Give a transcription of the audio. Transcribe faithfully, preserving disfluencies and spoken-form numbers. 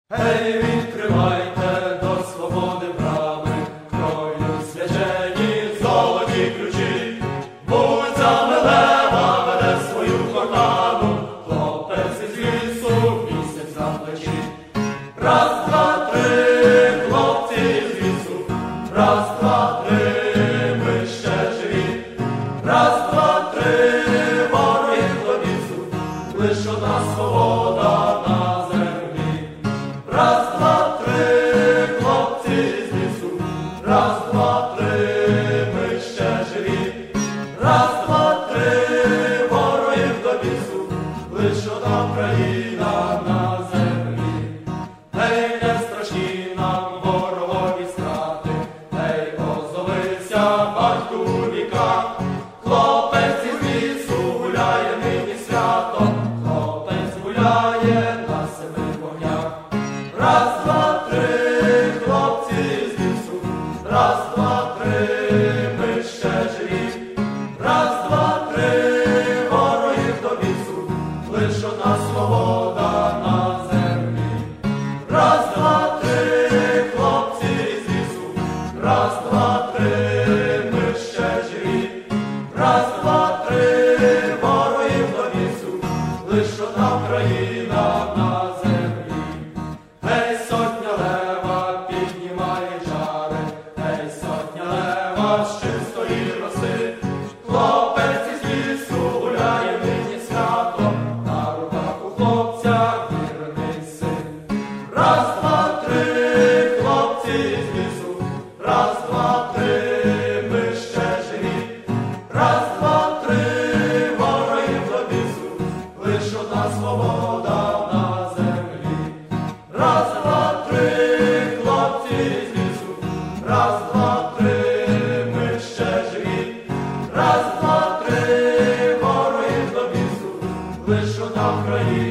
Гей, відкривайте до свободи брами, кров'ю свячені золоті ключі. Вулицями Лева веде свою кохану, хлопець із лісу, місяць на плечі. Раз, два, три, хлопці із лісу, раз, два, три, ми ще живі. Раз, два, три, ворогів до лісу, лиш одна свобода на землі. Раз, два, три, хлопці з лісу, раз, два, три, ми ще живі. Раз, два, три, ворогів до лісу, лиш одна країна на землі. Гей, не страшні нам ворогові страти, гей, озовися, батьку віка. Хлопець із лісу гуляє нині свято, хлопець гуляє на семи вогнях. Раз, два, три, хлопці з лісу, раз, два, три, ми ще живі. Раз, два, три, ворогів до лісу, лиш одна свобода на землі. Раз, два, три, хлопці з лісу, раз, два, три, ми ще живі. Раз, два, три, ворогів до лісу, лиш одна країна на землі. Гей, сотня Лева піднімає чари, гей, сотня Лева з чистої роси. Хлопець із лісу гуляє нині свято, на руках у хлопця вірний син. Раз, два, три, хлопці з лісу, раз, два, три, ми ще живі. Раз, два, три, ворогів до лісу, лиш одна свобода на землі. Раз, два, три, хлопці з лісу, раз, два, три, ми ще живі. Раз, два, три, ворогів до лісу, лиш одна країна.